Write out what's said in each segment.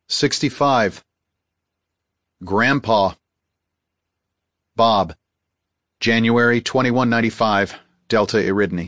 65. Grandpa. Bob. January 2195, Delta Eridani.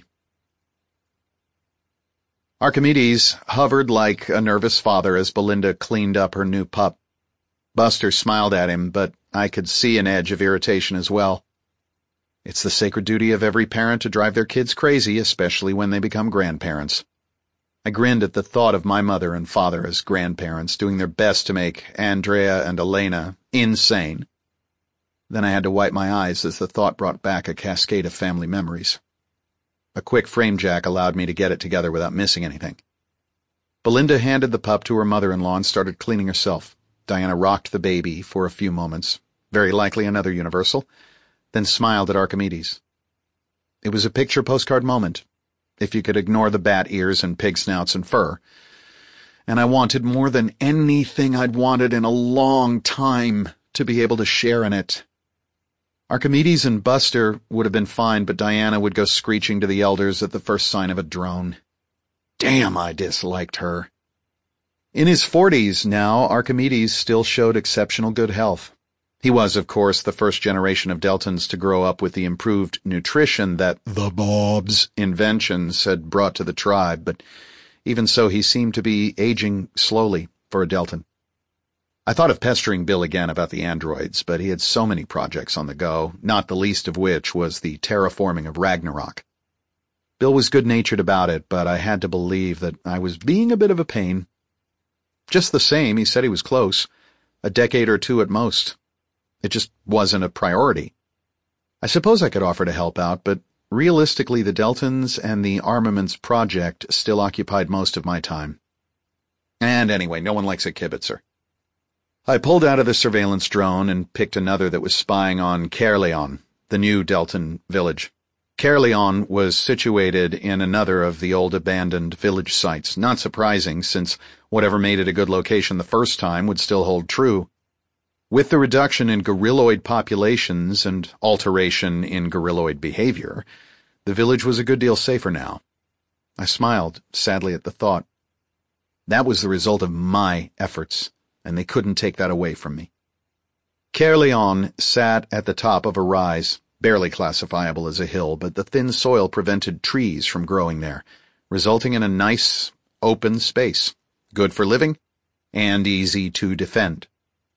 Archimedes hovered like a nervous father as Belinda cleaned up her new pup. Buster smiled at him, but I could see an edge of irritation as well. It's the sacred duty of every parent to drive their kids crazy, especially when they become grandparents. I grinned at the thought of my mother and father as grandparents doing their best to make Andrea and Elena insane. Then I had to wipe my eyes as the thought brought back a cascade of family memories. A quick frame jack allowed me to get it together without missing anything. Belinda handed the pup to her mother-in-law and started cleaning herself. Diana rocked the baby for a few moments, very likely another universal, then smiled at Archimedes. It was a picture postcard moment, if you could ignore the bat ears and pig snouts and fur. And I wanted more than anything I'd wanted in a long time to be able to share in it. Archimedes and Buster would have been fine, but Diana would go screeching to the elders at the first sign of a drone. Damn, I disliked her. In his 40s now, Archimedes still showed exceptional good health. He was, of course, the first generation of Deltans to grow up with the improved nutrition that the Bob's inventions had brought to the tribe, but even so, he seemed to be aging slowly for a Deltan. I thought of pestering Bill again about the androids, but he had so many projects on the go, not the least of which was the terraforming of Ragnarok. Bill was good-natured about it, but I had to believe that I was being a bit of a pain. Just the same, he said he was close, a decade or two at most. It just wasn't a priority. I suppose I could offer to help out, but realistically the Deltans and the armaments project still occupied most of my time. And anyway, no one likes a kibitzer. I pulled out of the surveillance drone and picked another that was spying on Caerleon, the new Deltan village. Caerleon was situated in another of the old abandoned village sites, not surprising since whatever made it a good location the first time would still hold true. With the reduction in gorilloid populations and alteration in gorilloid behavior, the village was a good deal safer now. I smiled sadly at the thought. That was the result of my efforts, and they couldn't take that away from me. Caerleon sat at the top of a rise, barely classifiable as a hill, but the thin soil prevented trees from growing there, resulting in a nice, open space, good for living and easy to defend.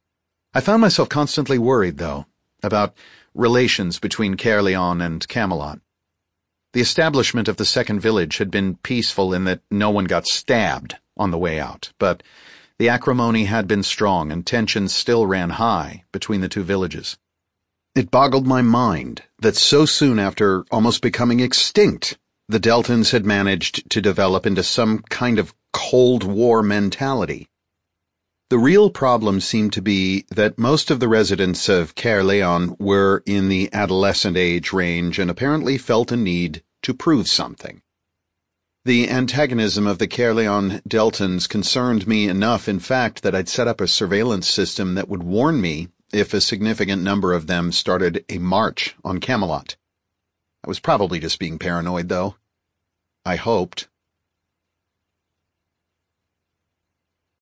I found myself constantly worried, though, about relations between Caerleon and Camelot. The establishment of the second village had been peaceful in that no one got stabbed on the way out, but the acrimony had been strong and tensions still ran high between the two villages. It boggled my mind that so soon after almost becoming extinct, the Deltans had managed to develop into some kind of Cold War mentality. The real problem seemed to be that most of the residents of Caerleon were in the adolescent age range and apparently felt a need to prove something. The antagonism of the Caerleon Deltans concerned me enough, in fact, that I'd set up a surveillance system that would warn me if a significant number of them started a march on Camelot. I was probably just being paranoid, though. I hoped.